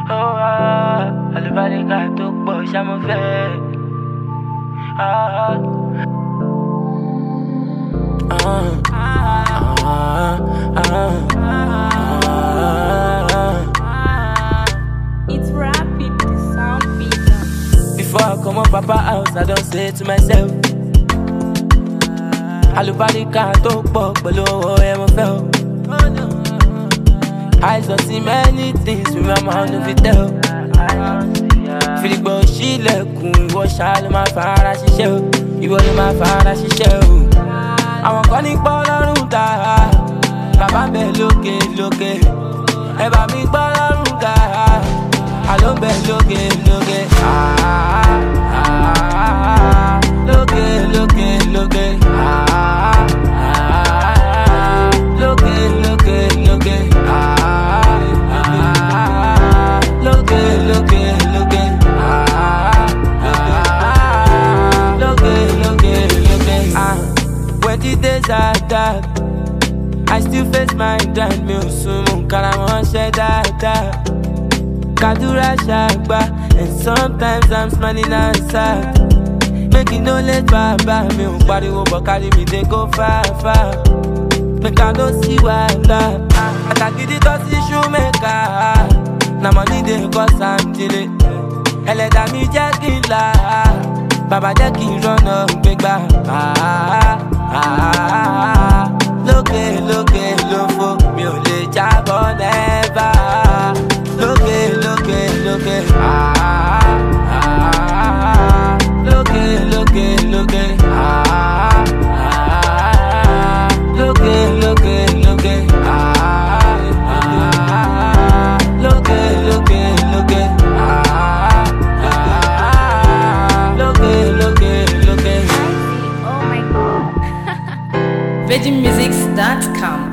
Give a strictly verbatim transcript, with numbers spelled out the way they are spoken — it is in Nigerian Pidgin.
Oh, ah, àlùbáríkà tó pọ̀ ṣá mo fẹ́. Ah, ah, ah, ah, ah. It's rapid, the sound beater. Before I come up Papa house, I don't say to myself, àlùbáríkà tó pọ̀ pẹ̀lú owó ẹ̀ mo fẹ́ o. I don't see many things with my mouth no fit tell. Feel gbọ́ sílẹ̀kùn ìwọ ṣá ló máa fara ṣiṣẹ́ o. Ìwọ ló máa fara ṣiṣẹ́ o. Àwọn kan ní gbọ́ lọ́rùn ta, bàbá ń bẹ lókè lókè. Ẹ bá mi gbọ́ lọ́rùn ta, àló ń bẹ lókè lókè. Lókè lókè lókè. Lókè lókè lókè. Lókè lókè lókè. Lókè lókè lókè. When the days are dark, I still face my grind. Mi ò sùn mú karamọ́ṣẹ́ dáadáa. Kàdúrà ṣàgbà, and sometimes I'm smiling outside. Make it no late, baba. Mi ò pariwo but carry me dey go far far. Make I no see wahala. Àtàgídí tó sí shoemaker. Na money dey cause am delay. Ẹlẹ́dàá mi jẹ́ kí n là. Bàbá jẹ́ kí n rọ́nà gbégbá. Lókè lókè lófo, mi ò lè jábọ́ nẹ́bà. Lókè lókè lókè. Lókè lókè lókè. Lókè lókè lókè. Lókè lókè lókè. Lókè lókè lókè. Oh my god. virgin musics dot com